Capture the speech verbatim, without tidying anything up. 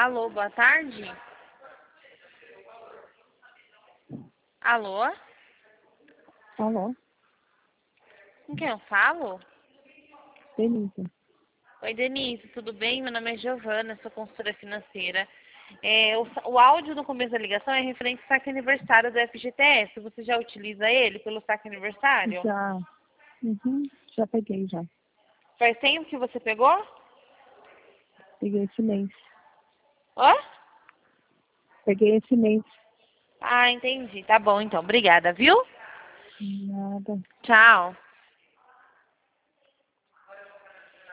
Alô, boa tarde. Alô? Alô? Com quem eu falo? Denise. Oi, Denise, tudo bem? Meu nome é Giovana, sou consultora financeira. É, o, o áudio no começo da ligação é referente ao saque aniversário do F G T S. Você já utiliza ele pelo saque aniversário? Já. Uhum, já peguei já. Faz tempo que você pegou? Peguei esse mês. Hã? Peguei esse mês. Ah, entendi. Tá bom, então. Obrigada, viu? Nada. Tchau.